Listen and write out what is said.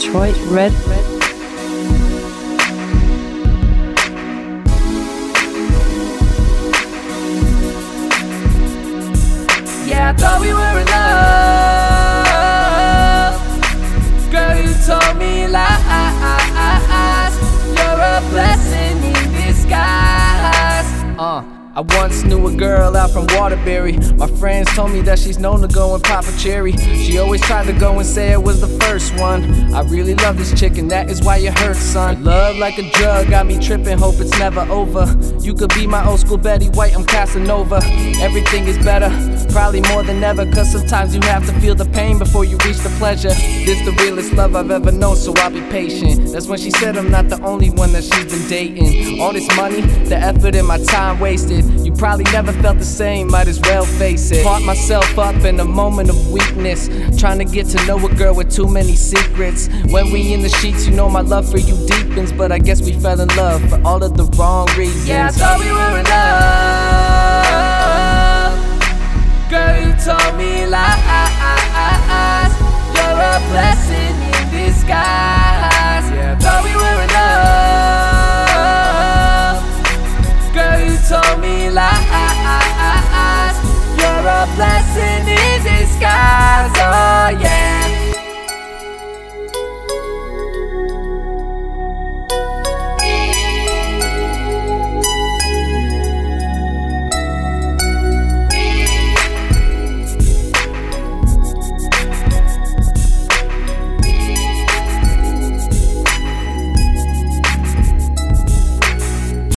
Detroit Red. Yeah, I thought we were in love. Girl, you told me lies. You're a blessing in disguise. I once knew a girl out from Waterbury. My friends told me that she's known to go and pop a cherry. She always tried to go and say it was the first one. I really love this chick and that is why it hurts, son. Love like a drug, got me tripping, hope it's never over. You could be my old school Betty White, I'm Casanova. Everything is better, probably more than ever, cause sometimes you have to feel the pain before you reach the pleasure. This the realest love I've ever known, so I'll be patient. That's when she said I'm not the only one that she's been dating. All this money, the effort and my time wasted. You probably never felt the same, might as well face it. Caught myself up in a moment of weakness, trying to get to know a girl with too many secrets. When we in the sheets, you know my love for you deepens, but I guess we fell in love for all of the wrong reasons. Yeah, I thought we were in love. Girl, you told me lies. You're a blessing in disguise.